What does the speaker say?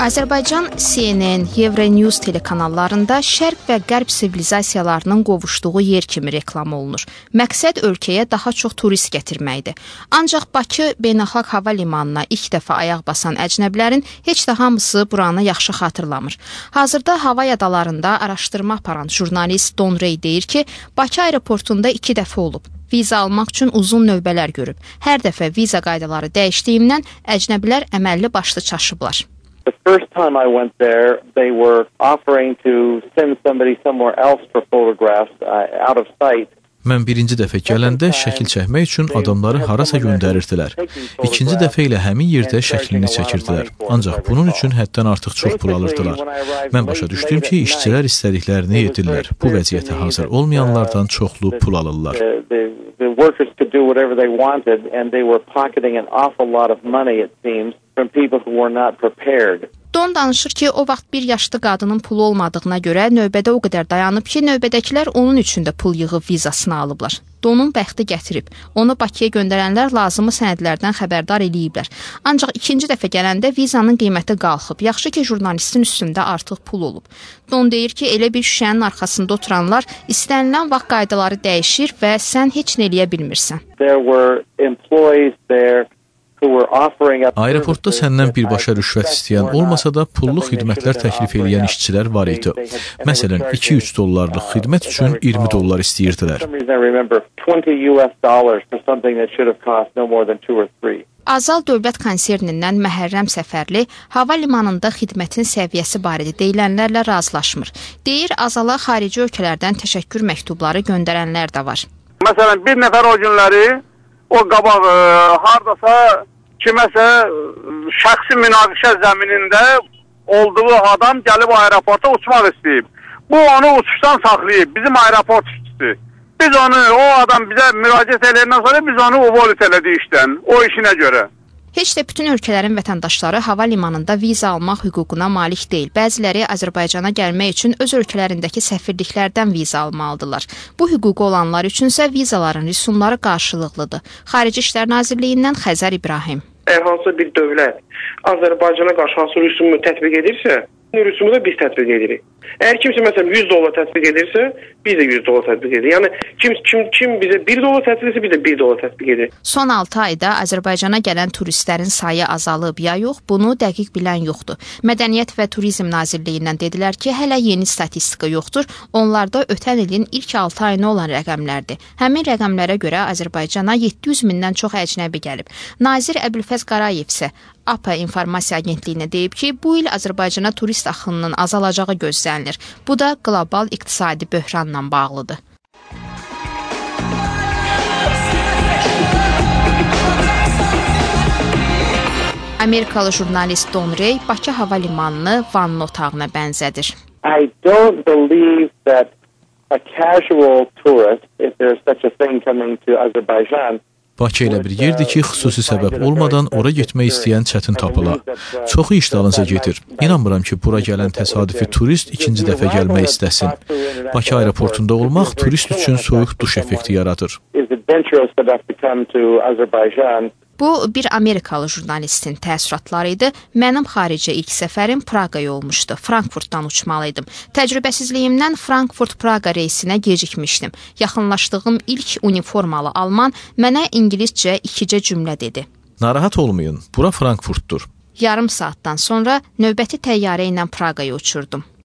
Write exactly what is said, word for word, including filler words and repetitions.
Azərbaycan C N N, Euronews telekanallarında Şərq və Qərb sivilizasiyalarının qovuşduğu yer kimi reklam olunur. Məqsəd ölkəyə daha çox turist gətirməkdir. Ancaq Bakı Beynəlxalq Hava Limanına ilk dəfə ayaq basan əcnəbilərin heç də hamısı buranı yaxşı xatırlamır. Hazırda hava yadalarında araşdırma aparan jurnalist Don Rey deyir ki, Bakı aeroportunda iki dəfə olub. Viza almaq üçün uzun növbələr görüb. Hər dəfə viza qaydaları dəyişdiyindən əcnəbilər əməlli başlı çaşıblar. The first time I went there, they were offering to send somebody somewhere else for photographs uh, out of sight. Mən birinci dəfə gələndə şəkil çəkmək üçün adamları harasa göndərirdilər. İkinci dəfə ilə həmin yerdə şəklini çəkirdilər. Ancaq bunun üçün həddən artıq çox pul alırdılar. Mən başa düşdüm ki, işçilər istədiklərini edirlər. Bu vəziyyətə hazır olmayanlardan çoxlu pul alırlar. The workers could do whatever they wanted and they were pocketing an awful lot of money, it seems, from people who were not prepared. Don danışır ki, o vaxt bir yaşlı qadının pulu olmadığına görə növbədə o qədər dayanıb ki, növbədəkilər onun üçün də pul yığıb vizasını alıblar. Donun bəxti gətirib. Onu Bakıya göndərənlər lazımı sənədlərdən xəbərdar eləyiblər. Ancaq ikinci dəfə gələndə vizanın qiyməti qalxıb. Yaxşı ki, jurnalistin üstündə artıq pul olub. Don deyir ki, elə bir şüşənin arxasında oturanlar istənilən vaxt qaydaları dəyişir və sən heç nə eləyə bilmirsən. There were employees there. Aeroportda səndən birbaşa rüşvət istəyən olmasa da pullu xidmətlər təklif edən işçilər var idi. Məsələn, iki üç dollarlıq xidmət üçün iyirmi dollar istəyirdilər. Azal Dövlət konsernindən Məhərrəm Səfərli hava limanında xidmətin səviyyəsi barədə deyilənlərlə razılaşmır. Deyir, Azala xarici ölkələrdən təşəkkür məktubları göndərənlər də var. Məsələn, bir nəfər o günləri o qabaq e, hardasa kiməsə şəxsi münaqişə zəminində olduğu adam gəlib aeroporta uçmaq istəyib. Bu onu uçuşdan saxlayıb, bizim aeroport işçisi. Biz onu, o adam bizə müraciət eləyəndən sonra biz onu uvolit elədik işdən, o işinə görə. Heç də bütün ölkələrin vətəndaşları hava limanında viza almaq hüququna malik deyil. Bəziləri Azərbaycana gəlmək üçün öz ölkələrindəki səfirliklərdən viza almalıdırlar. Bu hüququ olanlar üçünsə vizaların rüsumları qarşılıqlıdır. Xarici İşlər Nazirliyindən Xəzər İbrahim. Əgər hansısa bir dövlət Azərbaycana qarşı hansı rüsumu tətbiq edirsə, rüsumu da biz tətbiq edirik. Əgər kimsə məsələn yüz dollar tətbiq edirsə, biz də yüz dollar tətbiq edirik. Yəni kim kim kim bizə bir dollar tətbiq edirsə, biz də bir dollar tətbiq edirik. Son altı ayda Azərbaycana gələn turistlərin sayı azalıb ya yox, bunu dəqiq bilən yoxdur. Mədəniyyət və Turizm Nazirliyindən dedilər ki, hələ yeni statistika yoxdur. Onlarda ötən ilin ilk altı ayına olan rəqəmlərdir. Həmin rəqəmlərə görə Azərbaycana yeddi yüz mindən çox əcnəbi gəlib. Nazir Əbülfəz Qarayev isə A P A İnformasiya Agentliyinə deyib ki, bu il Azərbaycana turist axınının azalacağı gözlənilir. Bu da qlobal iqtisadi böhranla bağlıdır. Amerikalı jurnalist Don Rey Bakı hava limanını vanna otağına bənzədir. I don't believe that a casual tourist, if there's such a thing coming to Azerbaijan, Bakı elə bir yerdir ki, xüsusi səbəb olmadan ora getmək istəyən çətin tapıla. Çoxu iş dalınca gedir. İnanmıram ki, bura gələn təsadüfi turist ikinci dəfə gəlmək istəsin. Bakı aeroportunda olmaq turist üçün soyuq duş effekti yaradır. Bu, bir Amerikalı jurnalistin təəssüratları idi. Mənim xaricə ilk səfərim Praqaya olmuşdu. Frankfurtdan uçmalıydım. Təcrübəsizliyimdən Frankfurt-Praqa reysinə gecikmişdim. Yaxınlaşdığım ilk uniformalı alman mənə ingiliscə ikicə cümlə dedi. Narahat olmayın, bura Frankfurtdur. Yarım saatdan sonra növbəti təyyarə ilə Praqaya uçurdum.